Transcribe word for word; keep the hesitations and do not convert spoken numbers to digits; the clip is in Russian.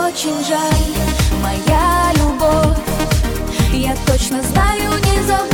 очень жаль, моя любовь. Я точно знаю, не забуду.